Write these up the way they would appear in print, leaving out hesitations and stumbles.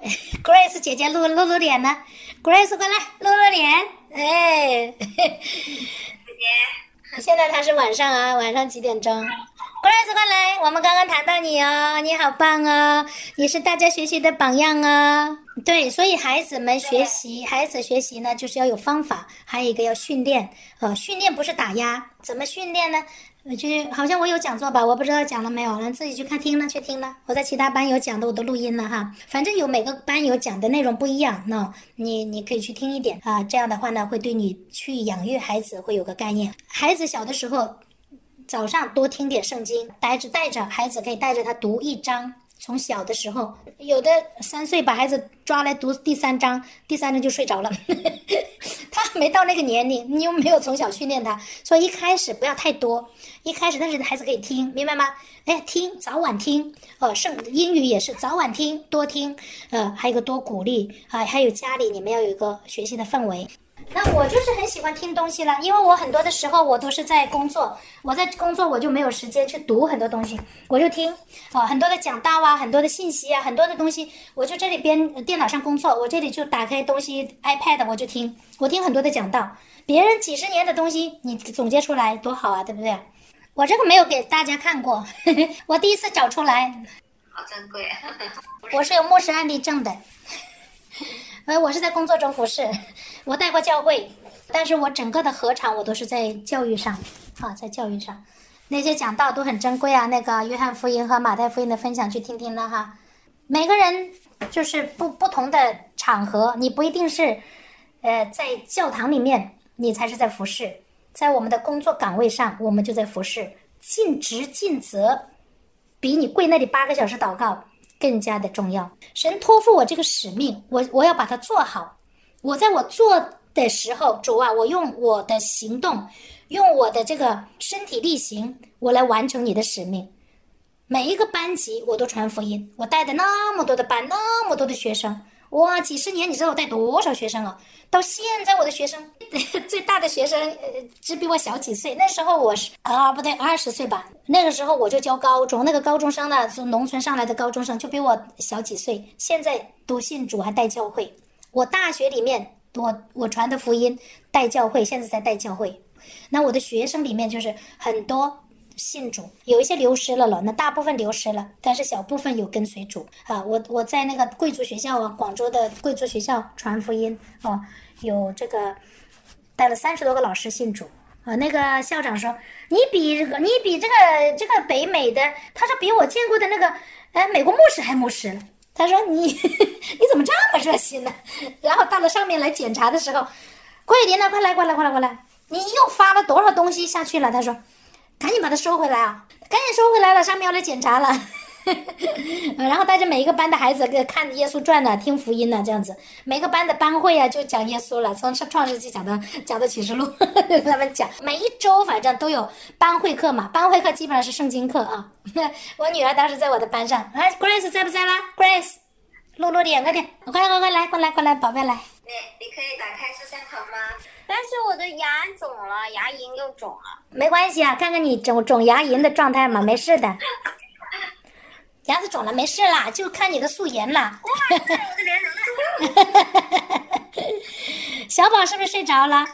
Grace 姐姐露脸呢 ，Grace 过来露脸，哎， 姐姐， 现在她是晚上啊，晚上几点钟？Grace 过来，我们刚刚谈到你哦，你好棒哦，你是大家学习的榜样哦。对，所以孩子们学习，孩子学习呢，就是要有方法，还有一个要训练。训练不是打压，怎么训练呢？就是好像我有讲座吧，我不知道讲了没有，自己去听了。我在其他班有讲的，我都录音了哈。反正有每个班有讲的内容不一样，那你可以去听一点啊。这样的话呢，会对你去养育孩子会有个概念。孩子小的时候，早上多听点圣经，带着孩子可以带着他读一章。从小的时候，有的3岁把孩子抓来读第3章，第3章就睡着了。他没到那个年龄，你又没有从小训练他，所以一开始不要太多。一开始，但是孩子可以听，明白吗？哎，听，早晚听，英语也是早晚听，多听，还有一个多鼓励啊，还有家里你们要有一个学习的氛围。那我就是很喜欢听东西了，因为我很多的时候我都是在工作，我在工作我就没有时间去读很多东西，我就听很多的讲道啊，很多的信息啊，很多的东西，我就这里边电脑上工作，我这里就打开东西 iPad 我就听，我听很多的讲道，别人几十年的东西你总结出来多好啊，对不对？我这个没有给大家看过，我第一次找出来， 好珍贵。 我是有牧师案例证的。我是在工作中服侍，我带过教会，但是我整个的合场我都是在教育上，在教育上，那些讲道都很珍贵啊。那个约翰福音和马太福音的分享去听听了哈。每个人就是不同的场合，你不一定是，在教堂里面你才是在服侍，在我们的工作岗位上我们就在服侍，尽职尽责，比你跪那里8个小时祷告更加的重要。神托付我这个使命，我要把它做好。我在我做的时候，主啊，我用我的行动，用我的这个身体力行，我来完成你的使命。每一个班级我都传福音，我带的那么多的班，那么多的学生，哇，几十年，你知道我带多少学生啊？到现在我的学生最大的学生只比我小几岁，那时候我是不对，20岁吧。那个时候我就教高中，那个高中生呢，从农村上来的高中生就比我小几岁，现在都信主还带教会。我大学里面我传的福音带教会，现在在带教会。那我的学生里面就是很多信主，有一些流失了，那大部分流失了，但是小部分有跟随主啊。我在那个贵族学校啊，广州的贵族学校传福音有这个带了30多个老师信主啊。那个校长说，你比这个北美的，他说比我见过的那个美国牧师还牧师了。他说你你怎么这么热心呢？然后到了上面来检查的时候，桂林呢，快来，你又发了多少东西下去了？他说赶紧把它收回来啊！赶紧收回来了，上面要来检查了。然后带着每一个班的孩子看耶稣传呢，听福音呢，这样子。每个班的班会啊，就讲耶稣了，从创世纪讲到启示录，他们讲。每一周反正都有班会课嘛，班会课基本上是圣经课啊。我女儿当时在我的班上，Grace 在不在啦 ？Grace， 露脸，快点，快来，宝贝来。 你可以打开摄像头吗？但是我的牙肿了，牙龈又肿了。 没关系啊，看看你肿牙龈的状态嘛，没事的。牙齿肿了没事啦，就看你的素颜啦。 哇，我的脸肿了。 小宝是不是睡着了？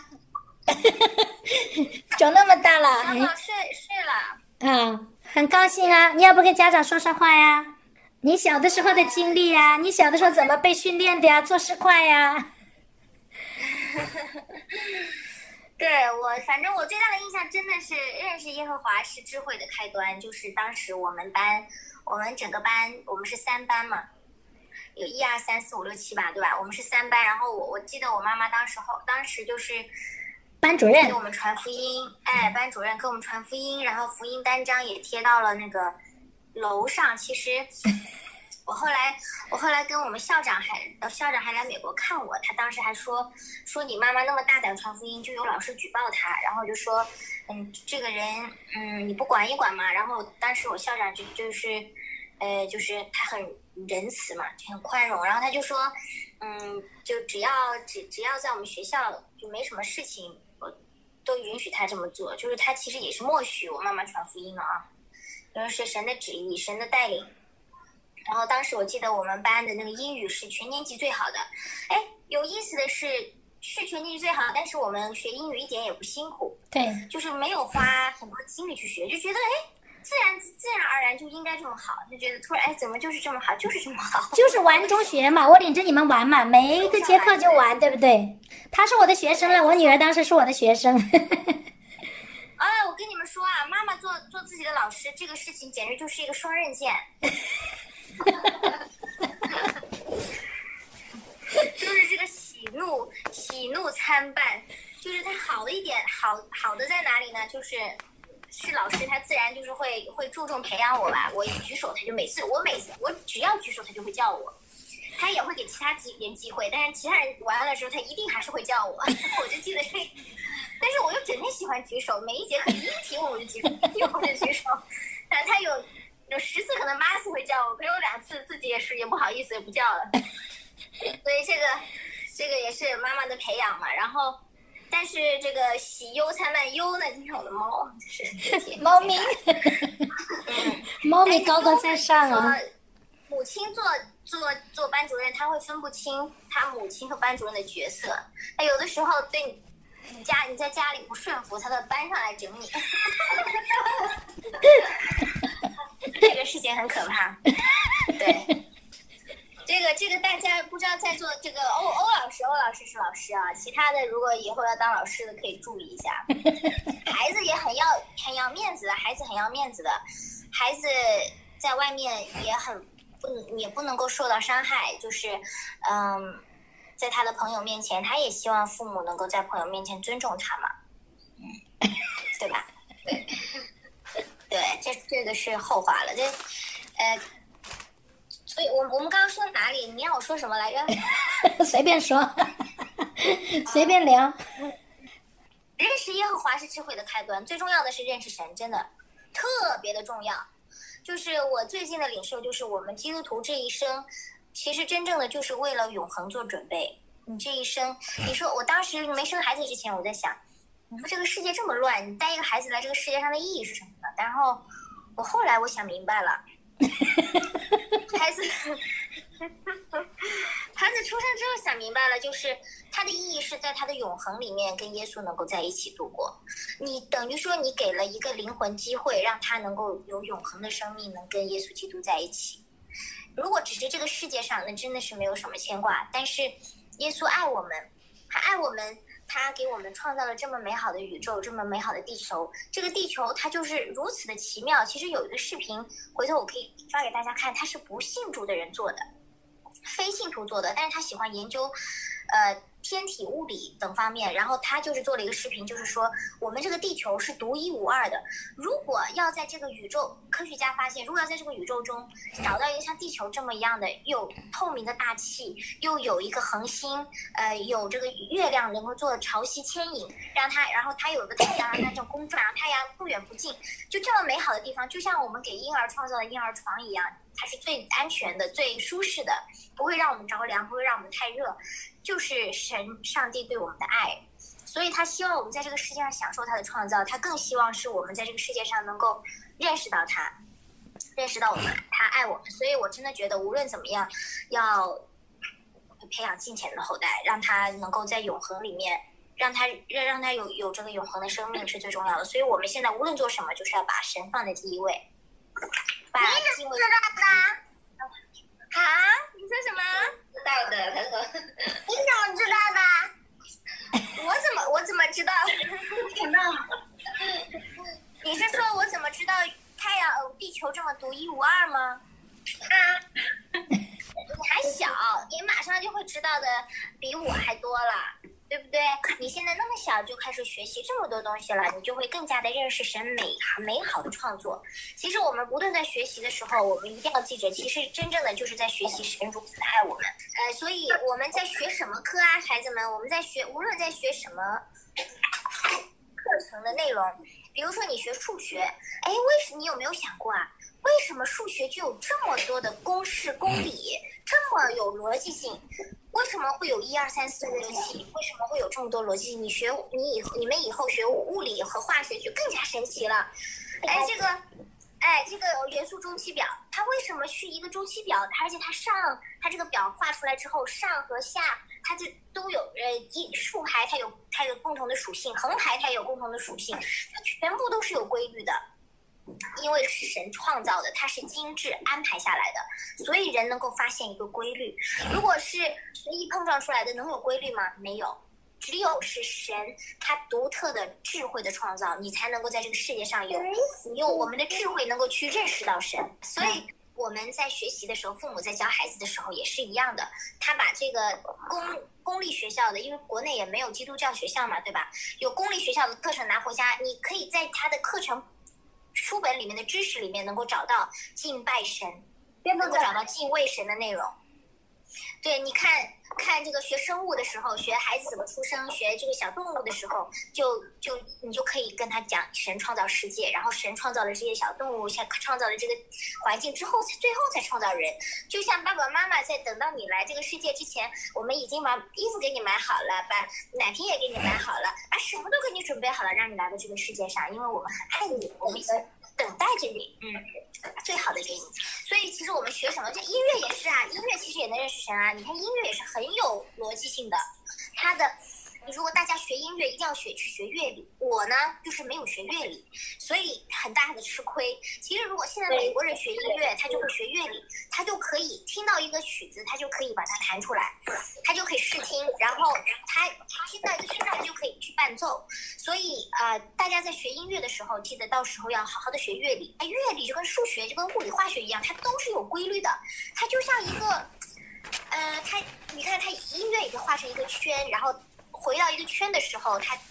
肿那么大了。 小宝睡了。 很高兴啊！你要不跟家长说说话呀？你小的时候的经历呀，你小的时候怎么被训练的呀？做事快呀。 对，反正我最大的印象真的是认识耶和华是智慧的开端，就是当时我们整个班，我们是3班嘛，有1、2、3、4、5、6、7吧，对吧？我们是3班，然后我记得我妈妈当时就是班主任给我们传福音，班主任给我们传福音，然后福音单张也贴到了那个楼上。其实我后来跟我们校长还来美国看我，他当时还说你妈妈那么大胆传福音，就有老师举报他，然后就说这个人你不管一管嘛。然后当时我校长就是他很仁慈嘛，就很宽容，然后他就说就只要在我们学校就没什么事情，我都允许他这么做，就是他其实也是默许我妈妈传福音了啊，就是神的旨意，神的带领。 然后当时我记得我们班的那个英语是全年级最好的。哎，有意思的是全年级最好，但是我们学英语一点也不辛苦， 对， 就是没有花很多精力去学，就觉得哎，自然而然就应该这么好，就觉得突然哎，怎么就是这么好，就是这么好， 就是玩中学嘛，我领着你们玩嘛，每一个节课就玩，对不对？他是我的学生了，我女儿当时是我的学生。 哎，我跟你们说啊，妈妈做自己的老师这个事情简直就是一个双刃剑。就是这个喜怒参半，就是它好的一点，好的在哪里呢？就是老师他自然就是会注重培养我吧，我一举手他就每次我只要举手他就会叫我，他也会给其他人机会，但是其他人完了之后他一定还是会叫我。我就记得这，但是我又整天喜欢举手，每一节课一提问我就举手，一我就举手，但他有10次可能8次会叫我，可是有2次自己也不好意思也不叫了。所以这个也是妈妈的培养嘛，然后但是这个喜忧参半，忧呢今天我的猫就是猫咪，猫咪高高在上啊。 母亲做班主任，他会分不清他母亲和班主任的角色，他有的时候对你在家里不顺服，他到班上来整你。这个事情很可怕。对，这个大家不知道在座这个欧老师是老师啊，其他的如果以后要当老师的可以注意一下。孩子也很要面子的，孩子很要面子的，孩子在外面也不能够受到伤害，就是在他的朋友面前，他也希望父母能够在朋友面前尊重他嘛，对吧？对，这个是后话了。所以我们刚刚说哪里？你让我说什么来着？ 随便说，随便聊。 认识耶和华是智慧的开端，最重要的是认识神，真的特别的重要。就是我最近的领受，就是我们基督徒这一生，其实真正的就是为了永恒做准备。你这一生，你说我当时没生孩子之前，我在想，你说这个世界这么乱，你带一个孩子来这个世界上的意义是什么呢？然后后来我想明白了，孩子出生之后想明白了，就是他的意义是在他的永恒里面跟耶稣能够在一起度过。你等于说你给了一个灵魂机会，让他能够有永恒的生命，能跟耶稣基督在一起。如果只是这个世界上，那真的是没有什么牵挂。但是耶稣爱我们，他爱我们，他给我们创造了这么美好的宇宙，这么美好的地球。这个地球它就是如此的奇妙。其实有一个视频，回头我可以发给大家看，它是不信主的人做的，非信徒做的，但是他喜欢研究天体物理等方面，然后他就是做了一个视频，就是说我们这个地球是独一无二的。如果要在这个宇宙，科学家发现，如果要在这个宇宙中找到一个像地球这么一样的又透明的大气，又有一个恒星，有这个月亮能够做潮汐牵引，让它，然后它有一个太阳让它这公转，让太阳不远不近，就这么美好的地方，就像我们给婴儿创造的婴儿床一样，它是最安全的、最舒适的，不会让我们着凉，不会让我们太热，就是上帝对我们的爱。所以他希望我们在这个世界上享受他的创造，他更希望是我们在这个世界上能够认识到他，认识到我们，他爱我们。所以我真的觉得无论怎么样，要培养敬虔的后代，让他能够在永恒里面，让他有这个永恒的生命是最重要的。所以我们现在无论做什么，就是要把神放在第一位。把敬畏。啊？你说什么？知道的，他说。你怎么知道的？我怎么知道？听到。你是说我怎么知道太阳、地球这么独一无二吗？啊。你还小，你马上就会知道的比我还多了，对不对？你现在那么小就开始学习这么多东西了，你就会更加的认识神美好的创作。其实我们不断在学习的时候，我们一定要记着，其实真正的就是在学习神如此的爱我们。所以我们在学什么课啊，孩子们？我们在学，无论在学什么课程的内容，比如说你学数学，哎，你有没有想过啊？为什么数学就有这么多的公式、公理，这么有逻辑性？为什么会有1、2、3、4、5、6、7？为什么会有这么多逻辑性？你们以后学物理和化学就更加神奇了。哎， 这个元素周期表，它为什么是一个周期表？而且它这个表画出来之后，上和下它就都有竖排它有共同的属性，横排它有共同的属性，它全部都是有规律的。因为是神创造的，它是精致安排下来的，所以人能够发现一个规律。如果是随意碰撞出来的，能有规律吗？没有。只有是神他独特的智慧的创造，你才能够在这个世界上用我们的智慧能够去认识到神。所以我们在学习的时候，父母在教孩子的时候也是一样的，他把这个公立学校的，因为国内也没有基督教学校嘛，对吧？有公立学校的课程拿回家，你可以在他的课程书本里面的知识里面能够找到敬拜神，能够找到敬畏神的内容。对，你看这个学生物的时候，学孩子怎么出生，学这个小动物的时候，你就可以跟他讲神创造世界，然后神创造了这些小动物，创造了这个环境之后，最后才创造人。就像爸爸妈妈在等到你来这个世界之前，我们已经把衣服给你买好了，把奶瓶也给你买好了，把什么都给你准备好了，让你来到这个世界上，因为我们很爱你，我们等待着你，最好的给你。所以其实我们学什么，就音乐也是啊，音乐其实也能认识神啊。你看音乐也是很有逻辑性的，如果大家学音乐一定要去学乐理，我呢就是没有学乐理，所以很大的吃亏。其实如果现在美国人学音乐，他就会学乐理，他就可以听到一个曲子，他就可以把它弹出来，他就可以试听，然后他听到一个曲子，他就可以去伴奏。所以大家在学音乐的时候，记得到时候要好好的学乐理。乐理就跟数学就跟物理化学一样，它都是有规律的，它就像一个你看它音乐也就画成一个圈，然后回到一个圈的时候，它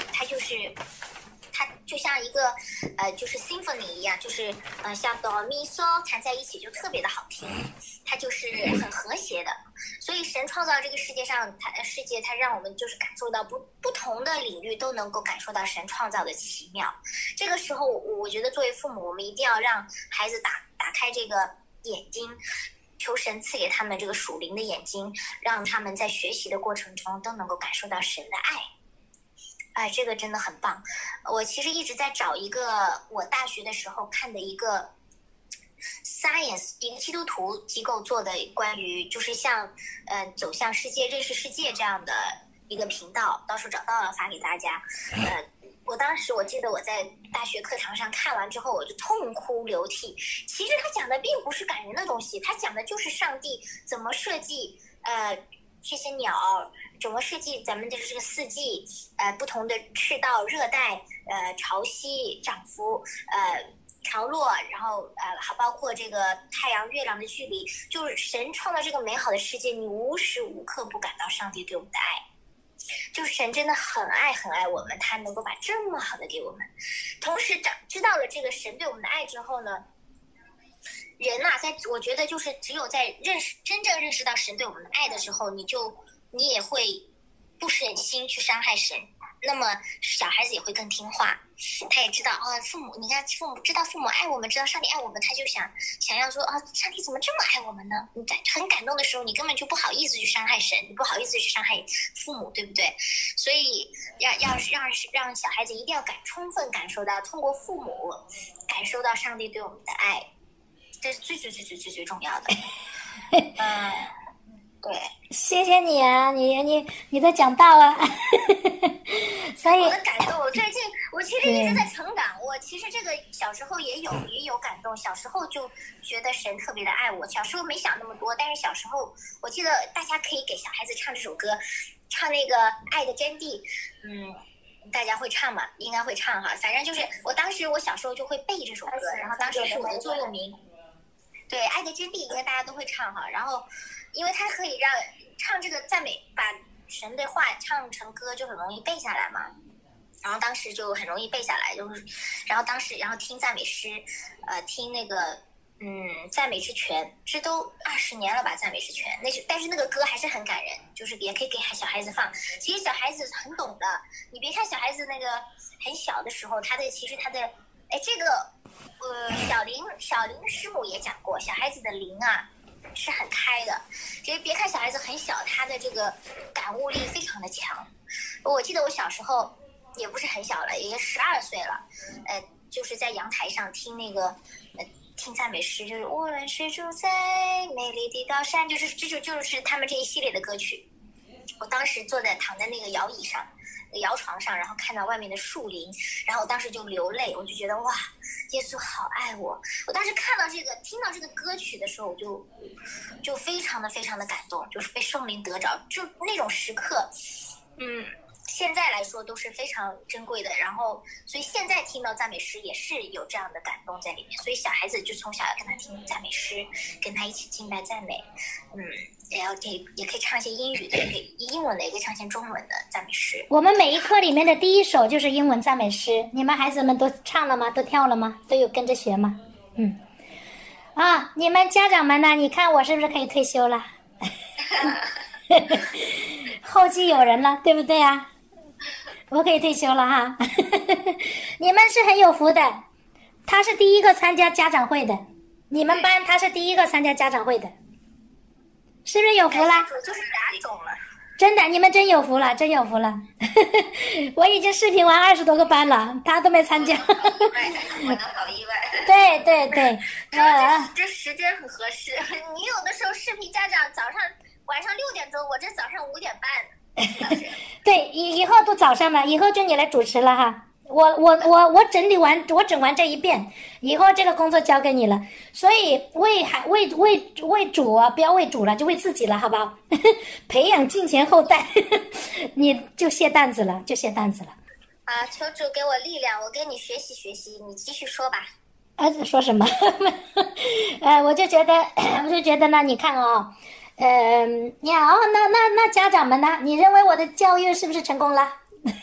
就像一个就是 symphony 一样，就是像哆咪嗦弹在一起就特别的好听，它就是很和谐的。所以神创造这个世界上，它让我们就是感受到不同的领域都能够感受到神创造的奇妙。这个时候，我觉得作为父母，我们一定要让孩子打开这个眼睛。求神赐给他们这个属灵的眼睛，让他们在学习的过程中都能够感受到神的爱。这个真的很棒。我其实一直在找一个我大学的时候看的一个 Science 一个基督徒机构做的关于就是像走向世界认识世界这样的一个频道，到时候找到了发给大家。我记得我在大学课堂上看完之后，我就痛哭流涕。其实他讲的并不是感人的东西，他讲的就是上帝怎么设计这些鸟，怎么设计咱们的这个四季，不同的赤道、热带、潮汐、涨幅、潮落，然后还包括这个太阳、月亮的距离，就是神创造这个美好的世界，你无时无刻不感到上帝对我们的爱。就是神真的很爱很爱我们，他能够把这么好的给我们。同时知道了这个神对我们的爱之后呢，人我觉得就是只有在真正认识到神对我们的爱的时候，你也会不忍心去伤害神，那么小孩子也会更听话。他也知道你看父母知道父母爱我们，知道上帝爱我们，他就想要说上帝怎么这么爱我们呢？你很感动的时候，你根本就不好意思去伤害神，你不好意思去伤害父母，对不对？所以要让小孩子一定要充分感受到，通过父母感受到上帝对我们的爱，这是最重要的。对， 谢谢你啊，你的讲道啊，所以我的感动，我其实一直在成长。我其实这个小时候也有感动，小时候就觉得神特别的爱我。小时候没想那么多，但是小时候我记得大家可以给小孩子唱这首歌，唱那个《爱的真谛》，大家会唱吗？应该会唱哈。反正就是我小时候就会背这首歌，然后当时是我的座右铭。对，《爱的真谛》应该大家都会唱哈。然后，因为它可以让唱这个赞美，把神的话唱成歌就很容易背下来嘛。然后当时就很容易背下来，然后听赞美诗，听那个赞美之泉，这都20年了吧，赞美之泉。但是那个歌还是很感人，就是也可以给小孩子放。其实小孩子很懂的，你别看小孩子那个很小的时候，其实他的这个。小林师母也讲过，小孩子的灵是很开的。其实别看小孩子很小，他的这个感悟力非常的强。我记得我小时候也不是很小了，也12岁了。 就是在阳台上听那个听赞美诗，就是无论是住在美丽的高山，就是他们这一系列的歌曲。我当时躺在那个摇床上，然后看到外面的树林，然后我当时就流泪，我就觉得哇，耶稣好爱我。我当时听到这个歌曲的时候，我就非常的感动，就是被圣灵得着，就那种时刻，现在来说都是非常珍贵的。然后，所以现在听到赞美诗也是有这样的感动在里面。所以小孩子就从小要跟他听赞美诗，跟他一起敬拜赞美，然后也可以唱一些英语的，也可以英文的，也可以唱一些中文的赞美诗。 我们每一课里面的第一首就是英文赞美诗，你们孩子们都唱了吗？都跳了吗？都有跟着学吗？你们家长们呢？你看我是不是可以退休了？后继有人了，对不对啊？我可以退休了哈。你们是很有福的，他是第一个参加家长会的，你们班他是第一个参加家长会的，是不是有福了？ 就是打肿了。 真的，你们真有福了，真有福了。我已经视频完20多个班了，他都没参加。 我的好意外。 对， 这时间很合适。你有的时候视频家长晚上6点钟，我这早上5点半。 对，以后都早上了，以后就你来主持了哈。我整完这一遍，以后这个工作交给你了。所以为主啊，不要为主了，就为自己了，好不好？培养敬虔后代，你就卸担子了， 啊，求主给我力量，我跟你学习学习，你继续说吧。 说什么？我就觉得呢，你看哦，那家长们呢？你认为我的教育是不是成功了？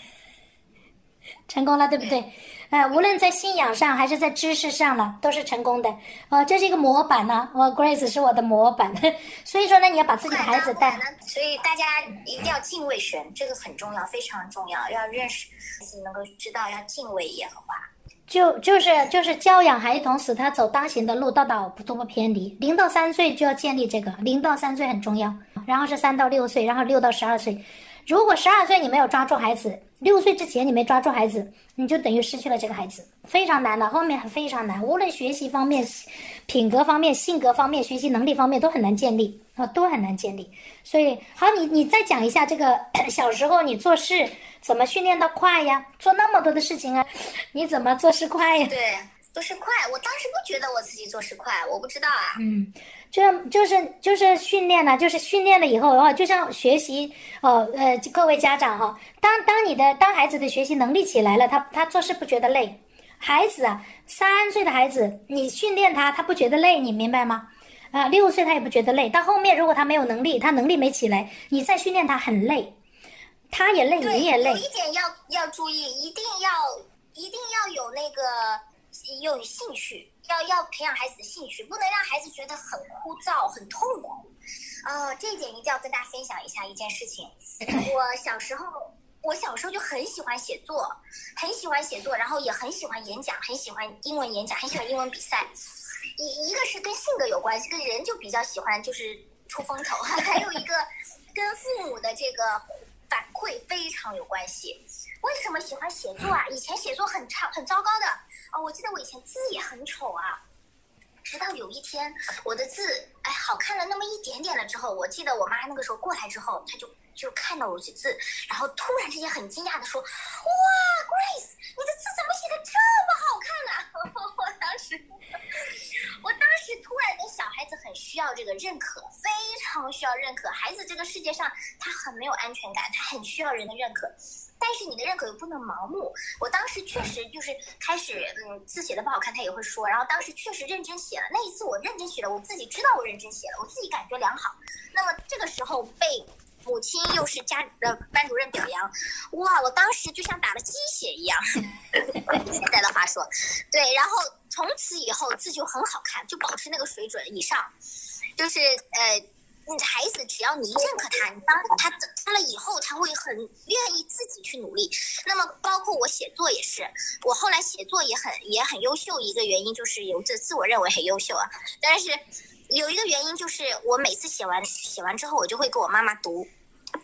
成功了，对不对？无论在信仰上还是在知识上了，都是成功的。这是一个模板呢，Grace 是我的模板。所以说呢，你要把自己的孩子带。 所以大家一定要敬畏神，这个很重要，非常重要。要认识，能够知道要敬畏耶和华。 就是教养孩童，使他走当行的路，道都不偏离。0到3岁就要建立这个，0到3岁很重要。然后是3到6岁，然后6到12岁。如果12岁你没有抓住孩子，6岁之前你没抓住孩子，你就等于失去了这个孩子，非常难的，后面非常难，无论学习方面、品格方面、性格方面、学习能力方面都很难建立都很难建立。所以好，你再讲一下这个小时候你做事怎么训练到快呀？做那么多的事情啊，你怎么做事快呀？ 对，做事快，我当时不觉得我自己做事快，我不知道啊。 就是训练了，就是训练了以后就像学习各位家长哈，当孩子的学习能力起来了，他做事不觉得累。孩子啊，3岁的孩子，你训练他不觉得累，你明白吗？6岁他也不觉得累，到后面如果他没有能力，他能力没起来，你再训练他很累，他也累，你也累。 有一点要注意，一定要有那个有兴趣。要培养孩子的兴趣，不能让孩子觉得很枯燥、很痛苦。这一点一定要跟大家分享一下一件事情。我小时候就很喜欢写作，然后也很喜欢演讲，很喜欢英文演讲，很喜欢英文比赛。一个是跟性格有关系，跟人就比较喜欢就是出风头，还有一个跟父母的这个反馈非常有关系。为什么喜欢写作啊？以前写作很糟糕的。我记得我以前字也很丑啊，直到有一天我的字好看了那么一点点了之后，我记得我妈那个时候过来之后，她就看到我的字，然后突然之间很惊讶的说：“哇 ，Grace， 你的字怎么写的这么好看呢？”我当时突然跟小孩子很需要这个认可，非常需要认可。孩子这个世界上他很没有安全感，他很需要人的认可。但是你的认可又不能盲目。我当时确实就是开始，字写的不好看，他也会说。然后当时确实认真写了，那一次我认真写了，我自己知道我认真写了，我自己感觉良好。那么这个时候被母亲又是家的班主任表扬，哇！我当时就像打了鸡血一样，现在的话说，对。然后从此以后字就很好看，就保持那个水准以上，就是孩子只要你认可他，你当他长大了以后，他会很愿意自己去努力。那么包括我写作也是，我后来写作也很优秀，一个原因就是有自我认为很优秀啊。但是有一个原因就是我每次写完之后，我就会给我妈妈读，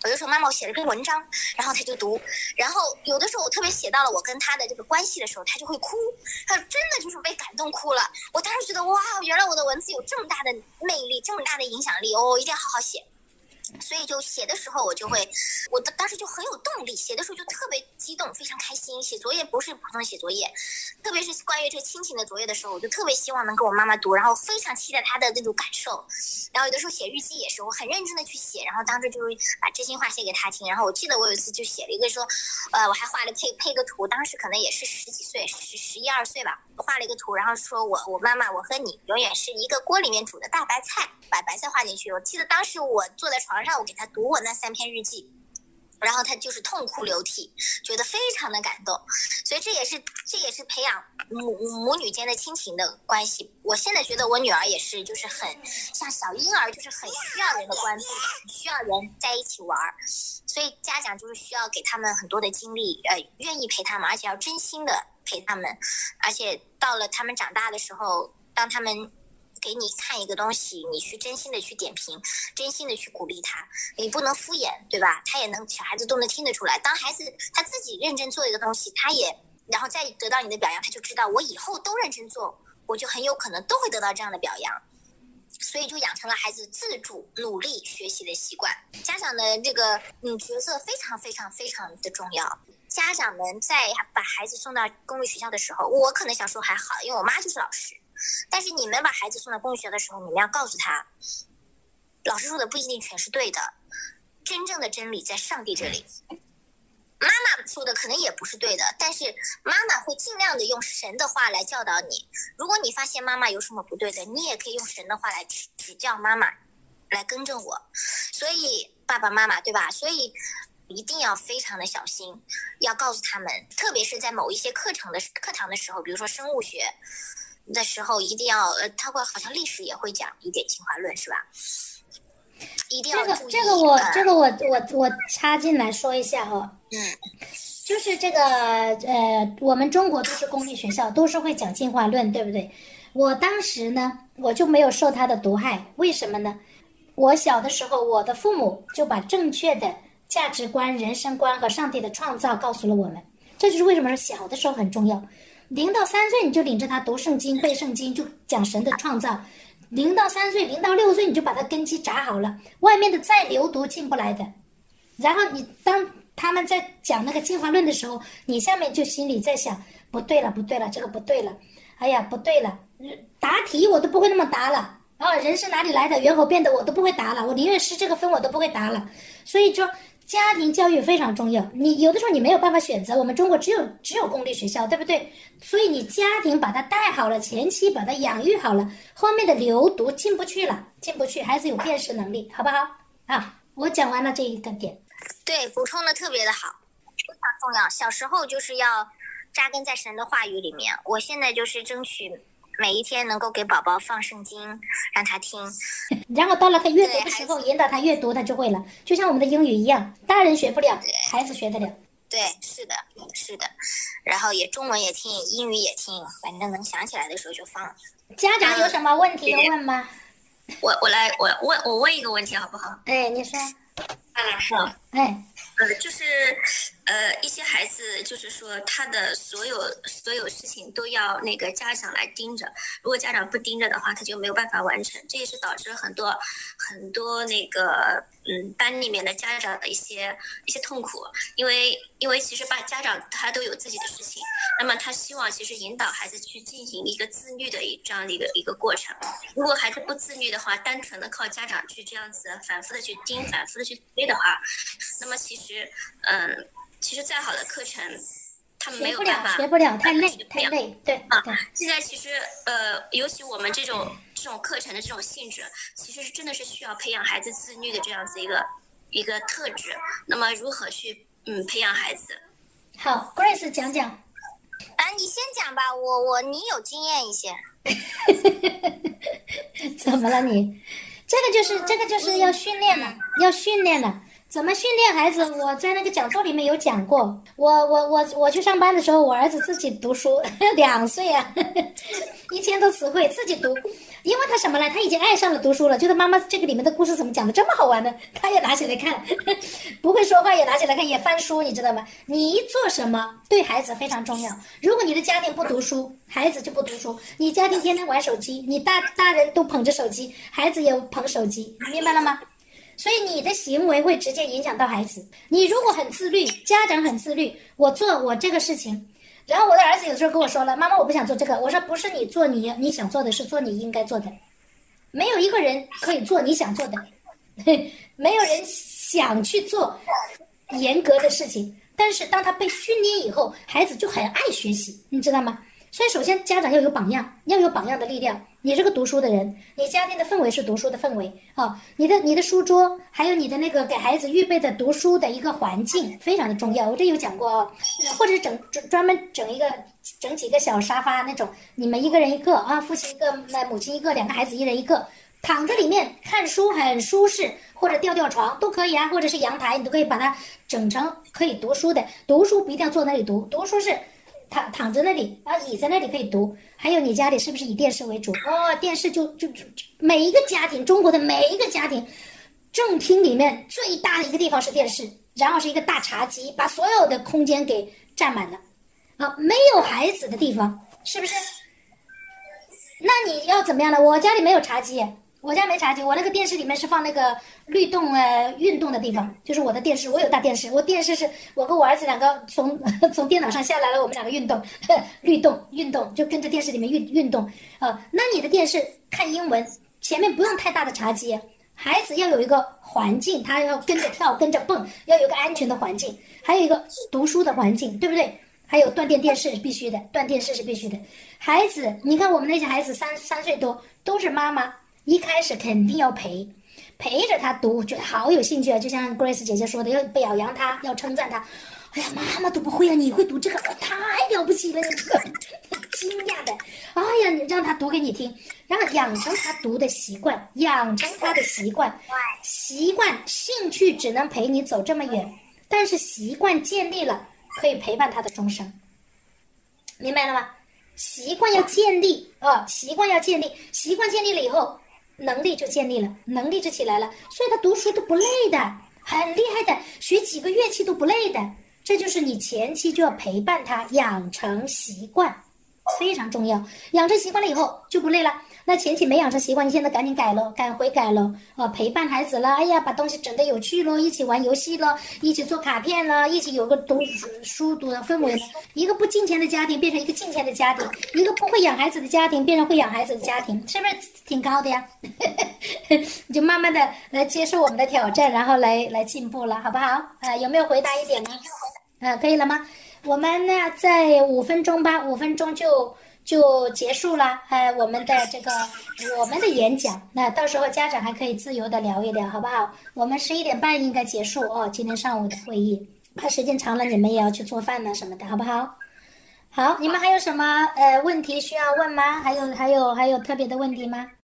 有的时候妈妈我写了篇文章，然后他就读，然后有的时候我特别写到了我跟他的这个关系的时候，他就会哭，他真的就是被感动哭了。我当时觉得哇，原来我的文字有这么大的魅力，这么大的影响力，哦，一定要好好写。所以就写的时候我当时就很有动力，写的时候就特别激动，非常开心。写作业不是普通的写作业，特别是关于这个亲情的作业的时候，我就特别希望能给我妈妈读，然后非常期待她的那种感受。然后有的时候写日记也是，我很认真的去写，然后当时就是把真心话写给她听。然后我记得我有一次就写了一个说，我还画了配个图，当时可能也是十几岁，11、12岁吧，画了一个图，然后说我妈妈，我和你永远是一个锅里面煮的大白菜，把白菜画进去。我记得当时我坐在床上，我给她读我那3篇日记，然后她就是痛哭流涕，觉得非常的感动。所以这也是培养母女间的亲情的关系。我现在觉得我女儿也是，就是很像小婴儿，就是很需要人的关注，很需要人在一起玩。所以家长就是需要给他们很多的精力，愿意陪他们，而且要真心的陪他们。而且到了他们长大的时候，当他们给你看一个东西，你去真心的去点评，真心的去鼓励他，你不能敷衍，对吧？他也能，小孩子都能听得出来。当孩子他自己认真做一个东西，他也然后再得到你的表扬，他就知道我以后都认真做，我就很有可能都会得到这样的表扬。所以就养成了孩子自主努力学习的习惯。家长的这个角色非常非常非常的重要。家长们在把孩子送到公立学校的时候，我可能小时候还好，因为我妈就是老师。但是你们把孩子送到公立学校的时候，你们要告诉他，老师说的不一定全是对的，真正的真理在上帝这里。妈妈说的可能也不是对的，但是妈妈会尽量的用神的话来教导你。如果你发现妈妈有什么不对的，你也可以用神的话来指教妈妈，来更正我。所以爸爸妈妈，对吧？所以一定要非常的小心，要告诉他们，特别是在某一些课堂的时候，比如说生物学的时候，一定要他会好像历史也会讲一点进化论，是吧？一定要注意。 这个我插进来说一下哈。就是这个我们中国都是公立学校，都是会讲进化论，对不对？我当时呢，我就没有受他的毒害，为什么呢？我小的时候，我的父母就把正确的价值观、人生观和上帝的创造告诉了我们。这就是为什么说小的时候很重要。0到3岁你就领着他读圣经、背圣经，就讲神的创造。0到3岁、0到6岁你就把他根基扎好了，外面的再流毒进不来的。然后你当他们在讲那个进化论的时候，你下面就心里在想，不对了，这个不对了，哎呀，不对了，答题我都不会那么答了。人是哪里来的，猿猴变的我都不会答了，我宁愿失这个分我都不会答了。所以说家庭教育非常重要，你有的时候你没有办法选择，我们中国只有公立学校，对不对？所以你家庭把它带好了，前期把它养育好了，后面的流毒进不去，孩子有辨识能力，好不好？我讲完了这一个点。 对，补充的特别的好，非常重要。小时候就是要扎根在神的话语里面。我现在就是争取每一天能够给宝宝放圣经，让他听。 然后到了他阅读的时候，引导他阅读，他就会了。就像我们的英语一样，大人学不了，孩子学得了。 对，是的。然后也中文也听，英语也听，反正能想起来的时候就放。 家长有什么问题要问吗？ 我问一个问题好不好？ 你说。 就是一些孩子就是说他的所有事情都要那个家长来盯着，如果家长不盯着的话，他就没有办法完成。这也是导致很多那个班里面的家长的一些痛苦，因为其实家长他都有自己的事情，那么他希望其实引导孩子去进行一个自律的这样的一个过程。如果孩子不自律的话，单纯的靠家长去这样子反复的去盯、反复的去推的话，那么其实再好的课程他们没有办法学不了，太累。对。 现在其实尤其我们这种课程的这种性质，其实是真的是需要培养孩子自律的这样子一个特质。那么如何去培养孩子？ 好 ，Grace 讲讲。 你先讲吧，你有经验一些。怎么了你？这个就是要训练了， 怎么训练孩子？我在那个讲座里面有讲过。我去上班的时候，我儿子自己读书，2岁啊，1000多词汇自己读。因为他什么了？他已经爱上了读书了，觉得妈妈这个里面的故事怎么讲的这么好玩呢？他也拿起来看，不会说话也拿起来看，也翻书，你知道吗？你做什么对孩子非常重要。如果你的家庭不读书，孩子就不读书；你家庭天天玩手机，你大人都捧着手机，孩子也捧手机，你明白了吗？所以你的行为会直接影响到孩子。你如果很自律，家长很自律，我做我这个事情。然后我的儿子有时候跟我说了，妈妈我不想做这个。我说不是你做你想做的，是做你应该做的。没有一个人可以做你想做的，没有人想去做严格的事情。但是当他被训练以后，孩子就很爱学习，你知道吗？所以首先家长要有榜样，要有榜样的力量。你是个读书的人，你家庭的氛围是读书的氛围啊，你的书桌，还有你的那个给孩子预备的读书的一个环境非常的重要。我这有讲过哦，或者是专门整几个小沙发那种，你们一个人一个啊，父亲一个，母亲一个，2个孩子一人一个，躺在里面看书很舒适，或者吊床都可以啊，或者是阳台，你都可以把它整成可以读书的。读书不一定要坐那里读，读书是躺着那里啊，倚在那里可以读。还有你家里是不是以电视为主？哦，电视就每一个家庭，中国的每一个家庭，正厅里面最大的一个地方是电视，然后是一个大茶几，把所有的空间给占满了。啊，没有孩子的地方，是不是？那你要怎么样呢？我家里没有茶几。我家没茶几，我那个电视里面是放那个律动运动的地方，就是我的电视，我有大电视，我电视是我跟我儿子2个从电脑上下来了，我们2个运动，律动运动就跟着电视里面运动那你的电视看英文，前面不用太大的茶几，孩子要有一个环境，他要跟着跳跟着蹦，要有一个安全的环境，还有一个读书的环境，对不对？还有断电视是必须的，断电视是必须的。孩子，你看我们那些孩子3岁多，都是妈妈一开始肯定要陪着他读，觉得好有兴趣啊，就像 Grace 姐姐说的，要表扬他，要称赞他。哎呀，妈妈都不会啊，你会读这个，太了不起了，你这个惊讶的。哎呀，你让他读给你听，然后养成他读的习惯，养成他的习惯，兴趣只能陪你走这么远，但是习惯建立了，可以陪伴他的终生，明白了吗？习惯要建立习惯建立了以后，能力就建立了，能力就起来了，所以他读书都不累的，很厉害的，学几个乐器都不累的。这就是你前期就要陪伴他养成习惯，非常重要。养成习惯了以后就不累了。那前期没养成习惯，你现在赶紧改了，陪伴孩子了，哎呀，把东西整得有趣了，一起玩游戏了，一起做卡片了，一起有个读书的氛围了。一个不金钱的家庭变成一个金钱的家庭，一个不会养孩子的家庭变成会养孩子的家庭，是不是挺高的呀？你就慢慢的来接受我们的挑战，然后来进步了，好不好？有没有回答一点呢？可以了吗？我们呢在5分钟吧，5分钟就结束了，我们的演讲，那到时候家长还可以自由的聊一聊，好不好？我们11点半应该结束哦，今天上午的会议，怕时间长了你们也要去做饭呢什么的，好不好？好，你们还有什么问题需要问吗？还有特别的问题吗？